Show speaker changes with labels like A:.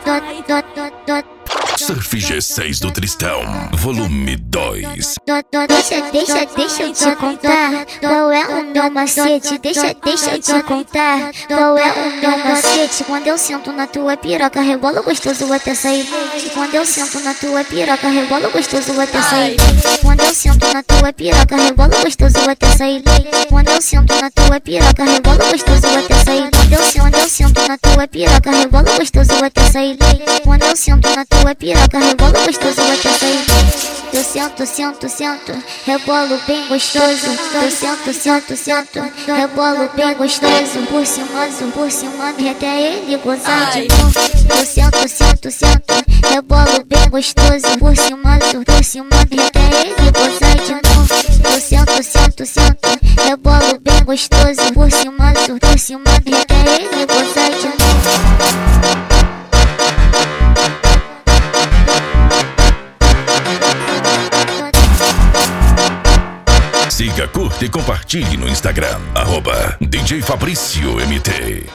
A: Surf G6 do Tristão, volume 2.
B: Deixa eu te contar qual é o meu macete. Deixa eu te contar qual é o meu macete. Quando eu sento na tua piroca, rebola gostoso até sair leite. Quando eu sento na tua piroca, rebola gostoso até sair leite. Quando eu sento na tua piroca, rebola gostoso até sair leite. Quando eu sento na tua piroca, rebola gostoso até sair leite. Quando eu sento na tua piroca, rebola gostoso até sair leite. Quando eu sento na tua piroca, rebola gostoso até sair leite. Eu sento, rebolo bem gostoso. Eu sento, rebolo bem gostoso. Por cima, e até ele gozar de novo. Eu sento, rebolo bem gostoso. Por cima, e até ele gozar de novo. Eu sento, rebolo bem gostoso. Por cima, e até ele gozar de novo.
A: Siga, curta e compartilhe no Instagram, @DJ Fabrício MT.